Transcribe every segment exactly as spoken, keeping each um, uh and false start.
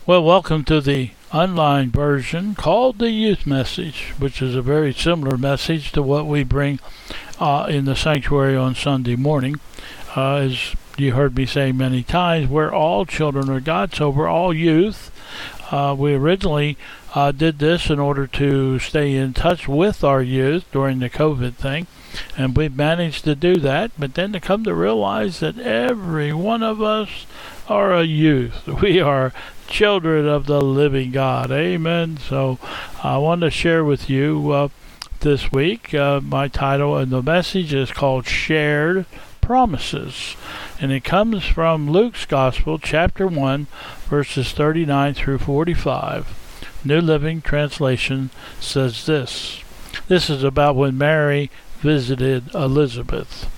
Well, welcome to the online version called the Youth Message, which is a very similar message to what we bring uh, in the sanctuary on Sunday morning. Uh, as you heard me say many times, we're all children of God, so we're all youth. Uh, we originally uh, did this in order to stay in touch with our youth during the COVID thing, and we've managed to do that, but then to come to realize that every one of us are a youth. We are children of the living God. Amen. So I want to share with you uh, this week, uh, my title and the message is called Shared Promises. And it comes from Luke's Gospel, chapter one, verses thirty-nine through forty-five. New Living Translation says this. This is about when Mary visited Elizabeth.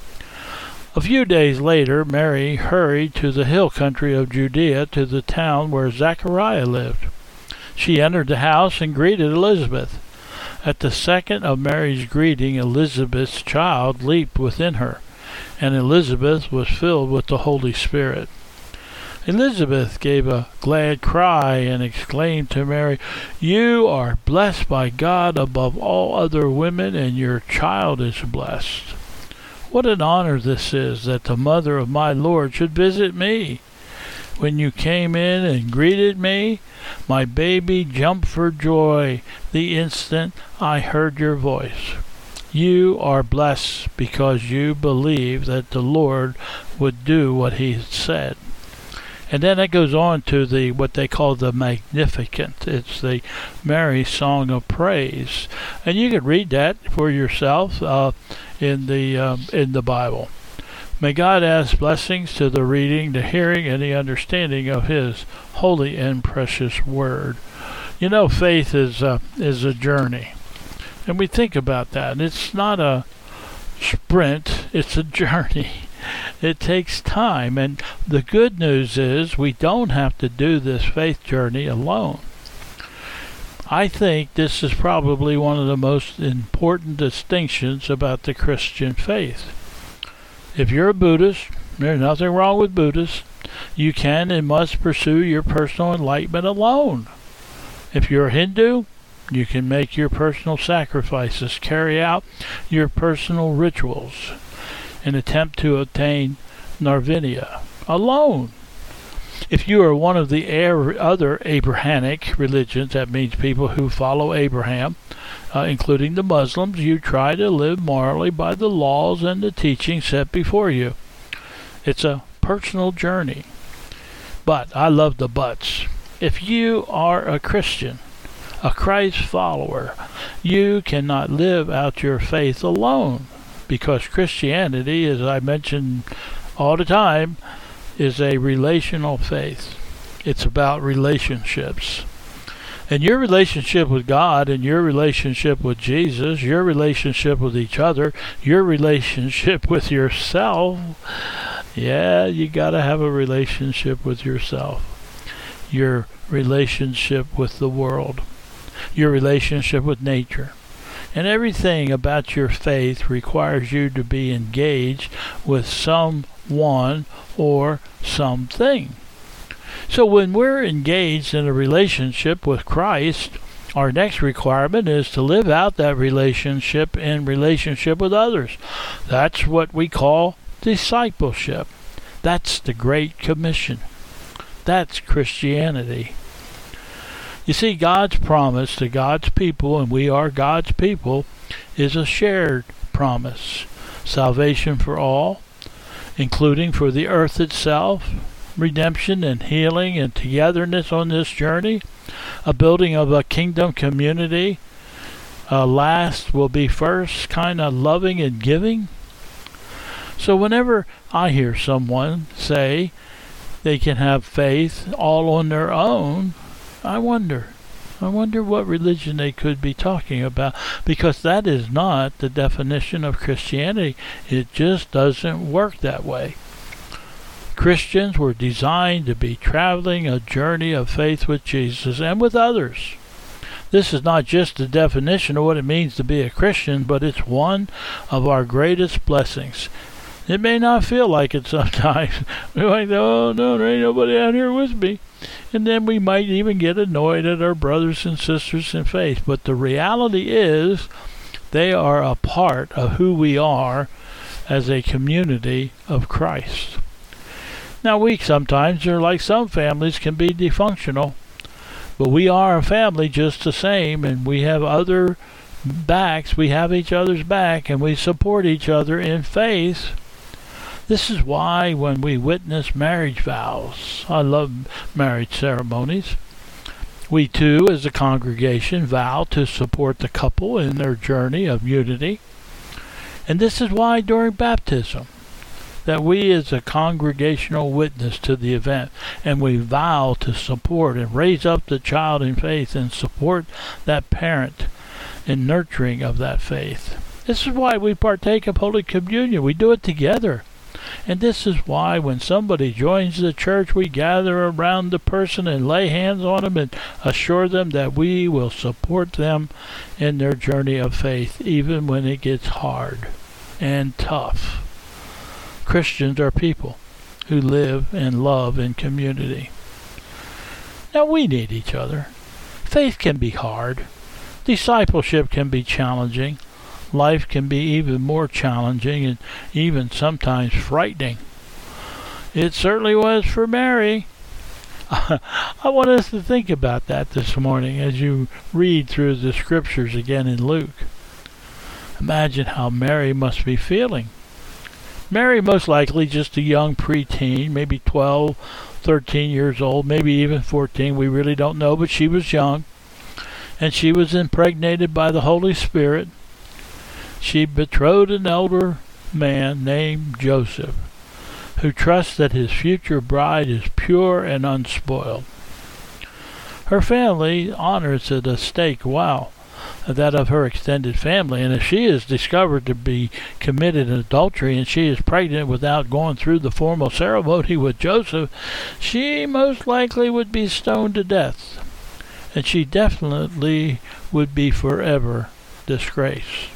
A few days later, Mary hurried to the hill country of Judea to the town where Zechariah lived. She entered the house and greeted Elizabeth. At the second of Mary's greeting, Elizabeth's child leaped within her, and Elizabeth was filled with the Holy Spirit. Elizabeth gave a glad cry and exclaimed to Mary, "You are blessed by God above all other women, and your child is blessed. What an honor this is that the mother of my Lord should visit me. When you came in and greeted me, my baby jumped for joy the instant I heard your voice. You are blessed because you believe that the Lord would do what he had said." And then it goes on to the what they call the Magnificat. It's the Mary song of praise, and you can read that for yourself uh, in the um, in the Bible. May God add blessings to the reading, the hearing, and the understanding of His holy and precious Word. You know, faith is a, is a journey, and we think about that. And it's not a sprint; it's a journey. It takes time, and the good news is we don't have to do this faith journey alone. I think this is probably one of the most important distinctions about the Christian faith. If you're a Buddhist, there's nothing wrong with Buddhists. You can and must pursue your personal enlightenment alone. If you're a Hindu, you can make your personal sacrifices, carry out your personal rituals, and attempt to obtain nirvana alone. If you are one of the other Abrahamic religions, that means people who follow Abraham, uh, including the Muslims, you try to live morally by the laws and the teachings set before you. It's a personal journey. But I love the buts. If you are a Christian, a Christ follower, you cannot live out your faith alone, because Christianity, as I mention all the time, is a relational faith. It's about relationships. And your relationship with God and your relationship with Jesus, your relationship with each other, your relationship with yourself, yeah, you got to have a relationship with yourself. Your relationship with the world. Your relationship with nature. And everything about your faith requires you to be engaged with someone or something. So when we're engaged in a relationship with Christ, our next requirement is to live out that relationship in relationship with others. That's what we call discipleship. That's the Great Commission. That's Christianity. You see, God's promise to God's people, and we are God's people, is a shared promise. Salvation for all, including for the earth itself, redemption and healing and togetherness on this journey, a building of a kingdom community, uh, last will be first, kind of loving and giving. So whenever I hear someone say they can have faith all on their own, I wonder. I wonder what religion they could be talking about, because that is not the definition of Christianity. It just doesn't work that way. Christians were designed to be traveling a journey of faith with Jesus and with others. This is not just the definition of what it means to be a Christian, but it's one of our greatest blessings. It may not feel like it sometimes. We're like, oh no, there ain't nobody out here with me. And then we might even get annoyed at our brothers and sisters in faith. But the reality is they are a part of who we are as a community of Christ. Now, we sometimes, or like some families, can be dysfunctional. But we are a family just the same, and we have other backs. We have each other's back, and we support each other in faith. This is why when we witness marriage vows, I love marriage ceremonies, we too, as a congregation, vow to support the couple in their journey of unity. And this is why during baptism, that we as a congregational witness to the event, and we vow to support and raise up the child in faith and support that parent in nurturing of that faith. This is why we partake of Holy Communion. We do it together. And this is why when somebody joins the church, we gather around the person and lay hands on them and assure them that we will support them in their journey of faith, even when it gets hard and tough. Christians are people who live and love in community. Now, we need each other. Faith can be hard. Discipleship can be challenging. Life can be even more challenging and even sometimes frightening. It certainly was for Mary. I want us to think about that this morning as you read through the scriptures again in Luke. Imagine how Mary must be feeling. Mary, most likely just a young preteen, maybe twelve, thirteen years old, maybe even fourteen. We really don't know, but she was young. And she was impregnated by the Holy Spirit. She betrothed an elder man named Joseph, who trusts that his future bride is pure and unspoiled. Her family honors it a stake, wow, that of her extended family. And if she is discovered to be committed adultery and she is pregnant without going through the formal ceremony with Joseph, she most likely would be stoned to death. And she definitely would be forever disgraced.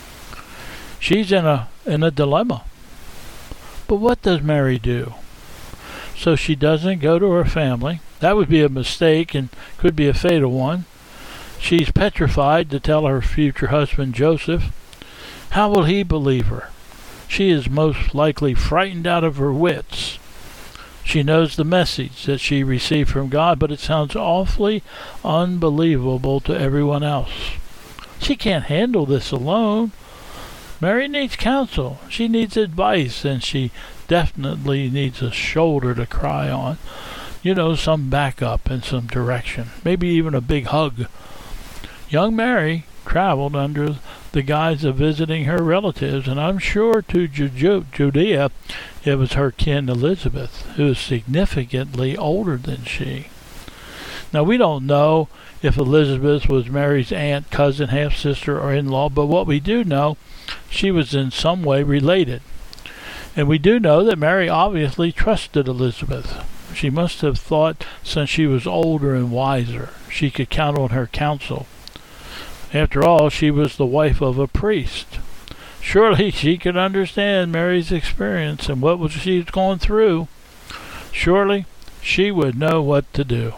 She's in a in a dilemma. But what does Mary do? So she doesn't go to her family. That would be a mistake and could be a fatal one. She's petrified to tell her future husband Joseph. How will he believe her? She is most likely frightened out of her wits. She knows the message that she received from God, but it sounds awfully unbelievable to everyone else. She can't handle this alone. Mary needs counsel. She needs advice, and she definitely needs a shoulder to cry on. You know, some backup and some direction. Maybe even a big hug. Young Mary traveled under the guise of visiting her relatives, and I'm sure to Ju- Judea it was her kin Elizabeth, who is significantly older than she. Now, we don't know if Elizabeth was Mary's aunt, cousin, half-sister, or in-law, but what we do know, she was in some way related. And we do know that Mary obviously trusted Elizabeth. She must have thought, since she was older and wiser, she could count on her counsel. After all, she was the wife of a priest. Surely she could understand Mary's experience and what was she was going through. Surely she would know what to do.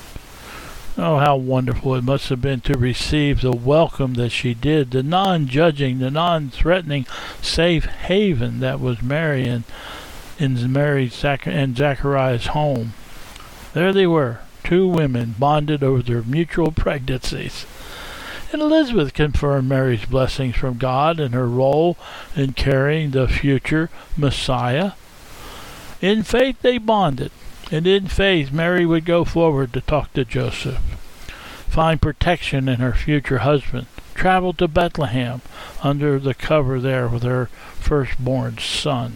Oh, how wonderful it must have been to receive the welcome that she did, the non-judging, the non-threatening safe haven that was Mary and in Mary and Zachariah's home. There they were, two women bonded over their mutual pregnancies. And Elizabeth confirmed Mary's blessings from God and her role in carrying the future Messiah. In faith they bonded. And in faith, Mary would go forward to talk to Joseph, find protection in her future husband, travel to Bethlehem under the cover there with her firstborn son.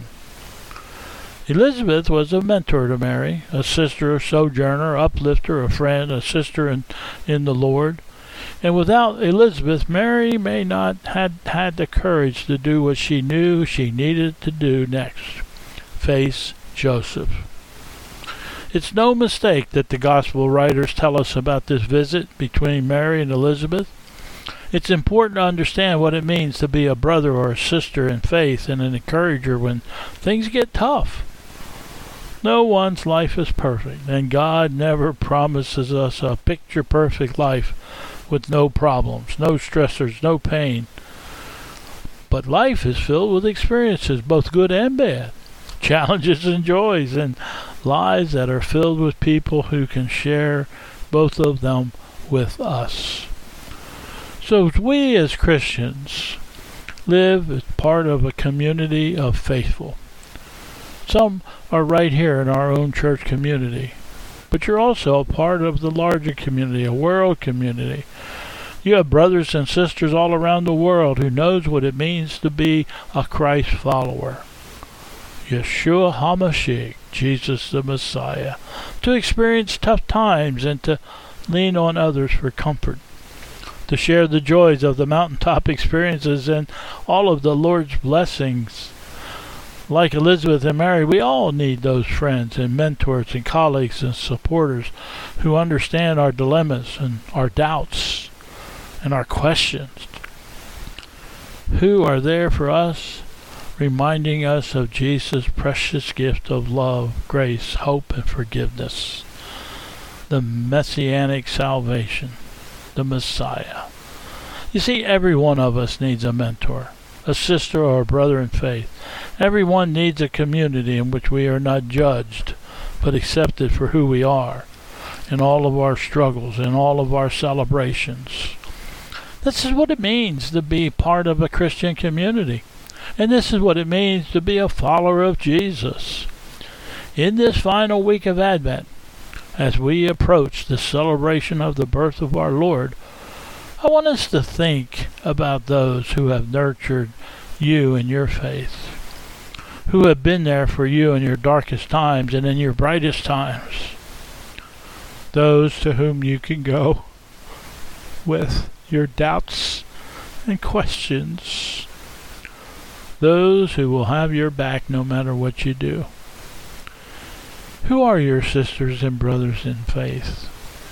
Elizabeth was a mentor to Mary, a sister, a sojourner, uplifter, a friend, a sister in, in the Lord. And without Elizabeth, Mary may not have had the courage to do what she knew she needed to do next, face Joseph. It's no mistake that the gospel writers tell us about this visit between Mary and Elizabeth. It's important to understand what it means to be a brother or a sister in faith and an encourager when things get tough. No one's life is perfect, and God never promises us a picture-perfect life with no problems, no stressors, no pain. But life is filled with experiences, both good and bad, challenges and joys, and lives that are filled with people who can share both of them with us. So we as Christians live as part of a community of faithful. Some are right here in our own church community, but you're also a part of the larger community, a world community. You have brothers and sisters all around the world who knows what it means to be a Christ follower. Yeshua HaMashiach, Jesus the Messiah, to experience tough times and to lean on others for comfort, to share the joys of the mountaintop experiences and all of the Lord's blessings. Like Elizabeth and Mary, we all need those friends and mentors and colleagues and supporters who understand our dilemmas and our doubts and our questions, who are there for us, reminding us of Jesus' precious gift of love, grace, hope, and forgiveness, the messianic salvation, the Messiah. You see, every one of us needs a mentor, a sister or a brother in faith. Everyone needs a community in which we are not judged, but accepted for who we are, in all of our struggles, in all of our celebrations. This is what it means to be part of a Christian community. And this is what it means to be a follower of Jesus. In this final week of Advent, as we approach the celebration of the birth of our Lord, I want us to think about those who have nurtured you in your faith, who have been there for you in your darkest times and in your brightest times, those to whom you can go with your doubts and questions, those who will have your back no matter what you do. Who are your sisters and brothers in faith?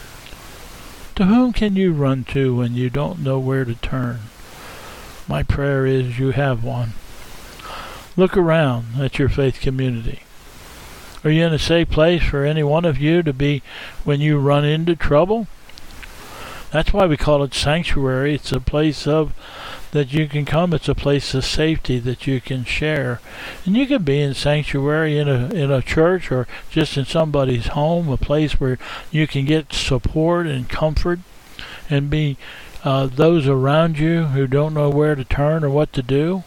To whom can you run to when you don't know where to turn? My prayer is you have one. Look around at your faith community. Are you in a safe place for any one of you to be when you run into trouble? That's why we call it sanctuary. It's a place of that you can come. It's a place of safety that you can share. And you can be in sanctuary in a in a church or just in somebody's home, a place where you can get support and comfort and be uh, those around you who don't know where to turn or what to do.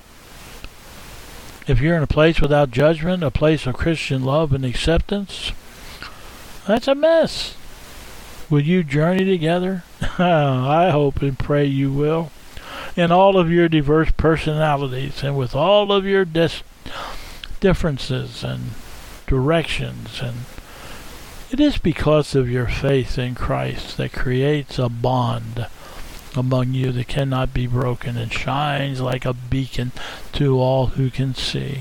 If you're in a place without judgment, a place of Christian love and acceptance, that's a mess. Will you journey together? I hope and pray you will. In all of your diverse personalities and with all of your dis- differences and directions. And it is because of your faith in Christ that creates a bond among you that cannot be broken and shines like a beacon to all who can see.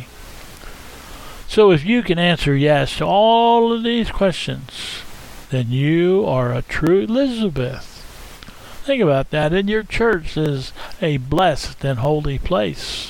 So if you can answer yes to all of these questions, then you are a true Elizabeth. Think about that. And your church is a blessed and holy place.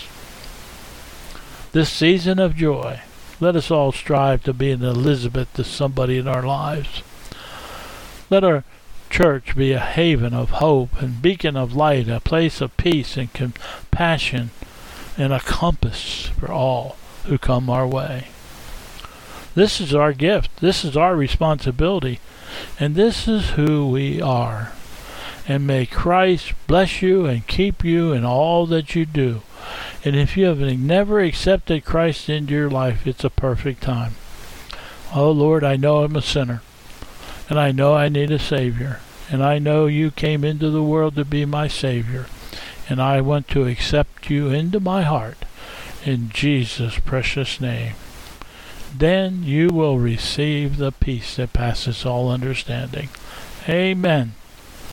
This season of joy, let us all strive to be an Elizabeth to somebody in our lives. Let our church be a haven of hope and beacon of light, a place of peace and compassion, and a compass for all who come our way. This is our gift. This is our responsibility. And this is who we are. And may Christ bless you and keep you in all that you do. And if you have never accepted Christ into your life, it's a perfect time. Oh Lord, I know I'm a sinner. And I know I need a Savior. And I know you came into the world to be my Savior. And I want to accept you into my heart. In Jesus' precious name. Then you will receive the peace that passes all understanding. Amen.